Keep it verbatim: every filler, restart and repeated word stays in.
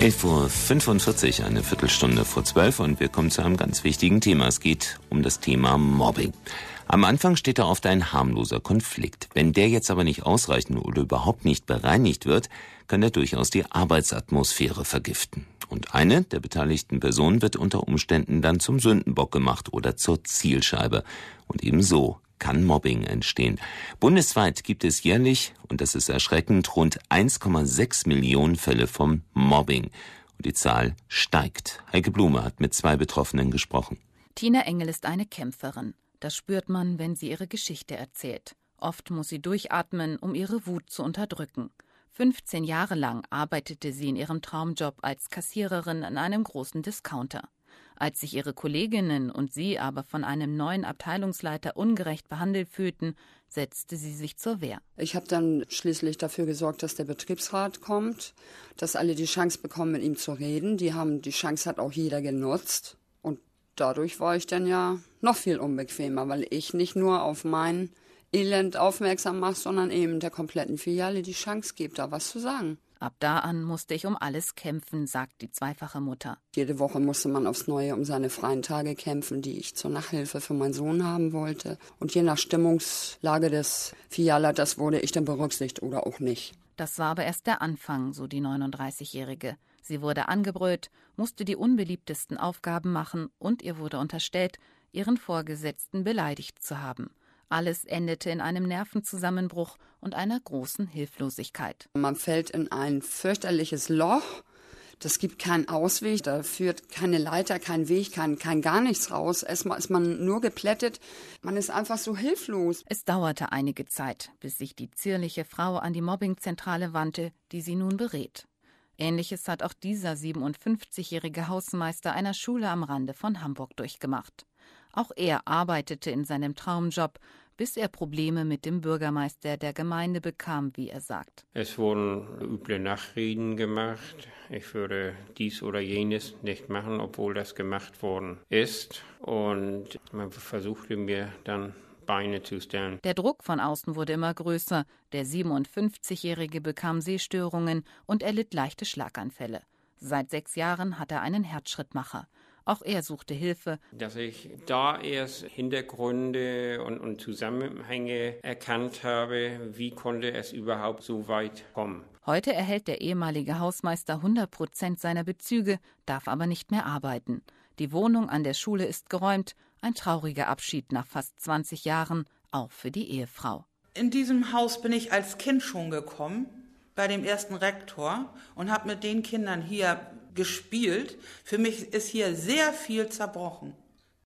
elf Uhr fünfundvierzig, eine Viertelstunde vor zwölf, und wir kommen zu einem ganz wichtigen Thema. Es geht um das Thema Mobbing. Am Anfang steht da oft ein harmloser Konflikt. Wenn der jetzt aber nicht ausreichend oder überhaupt nicht bereinigt wird, kann er durchaus die Arbeitsatmosphäre vergiften. Und eine der beteiligten Personen wird unter Umständen dann zum Sündenbock gemacht oder zur Zielscheibe. Und ebenso kann Mobbing entstehen. Bundesweit gibt es jährlich, und das ist erschreckend, rund eins Komma sechs Millionen Fälle vom Mobbing. Und die Zahl steigt. Heike Blume hat mit zwei Betroffenen gesprochen. Tina Engel ist eine Kämpferin. Das spürt man, wenn sie ihre Geschichte erzählt. Oft muss sie durchatmen, um ihre Wut zu unterdrücken. fünfzehn Jahre lang arbeitete sie in ihrem Traumjob als Kassiererin an einem großen Discounter. Als sich ihre Kolleginnen und sie aber von einem neuen Abteilungsleiter ungerecht behandelt fühlten, setzte sie sich zur Wehr. Ich habe dann schließlich dafür gesorgt, dass der Betriebsrat kommt, dass alle die Chance bekommen, mit ihm zu reden. Die haben die Chance hat auch jeder genutzt. Und dadurch war ich dann ja noch viel unbequemer, weil ich nicht nur auf mein Elend aufmerksam mache, sondern eben der kompletten Filiale die Chance gebe, da was zu sagen. Ab da an musste ich um alles kämpfen, sagt die zweifache Mutter. Jede Woche musste man aufs Neue um seine freien Tage kämpfen, die ich zur Nachhilfe für meinen Sohn haben wollte. Und je nach Stimmungslage des Filialleiters wurde ich dann berücksichtigt oder auch nicht. Das war aber erst der Anfang, so die neununddreißigjährige. Sie wurde angebrüllt, musste die unbeliebtesten Aufgaben machen und ihr wurde unterstellt, ihren Vorgesetzten beleidigt zu haben. Alles endete in einem Nervenzusammenbruch und einer großen Hilflosigkeit. Man fällt in ein fürchterliches Loch. Das gibt keinen Ausweg. Da führt keine Leiter, kein Weg, kein, kein gar nichts raus. Erstmal ist man nur geplättet. Man ist einfach so hilflos. Es dauerte einige Zeit, bis sich die zierliche Frau an die Mobbingzentrale wandte, die sie nun berät. Ähnliches hat auch dieser siebenundfünfzigjährige Hausmeister einer Schule am Rande von Hamburg durchgemacht. Auch er arbeitete in seinem Traumjob, bis er Probleme mit dem Bürgermeister der Gemeinde bekam, wie er sagt. Es wurden üble Nachreden gemacht. Ich würde dies oder jenes nicht machen, obwohl das gemacht worden ist. Und man versuchte mir dann Beine zu stellen. Der Druck von außen wurde immer größer. Der siebenundfünfzigjährige bekam Sehstörungen und erlitt leichte Schlaganfälle. Seit sechs Jahren hat er einen Herzschrittmacher. Auch er suchte Hilfe. Dass ich da erst Hintergründe und, und Zusammenhänge erkannt habe, wie konnte es überhaupt so weit kommen. Heute erhält der ehemalige Hausmeister hundert Prozent seiner Bezüge, darf aber nicht mehr arbeiten. Die Wohnung an der Schule ist geräumt. Ein trauriger Abschied nach fast zwanzig Jahren, auch für die Ehefrau. In diesem Haus bin ich als Kind schon gekommen, bei dem ersten Rektor, und habe mit den Kindern hier gespielt. Für mich ist hier sehr viel zerbrochen.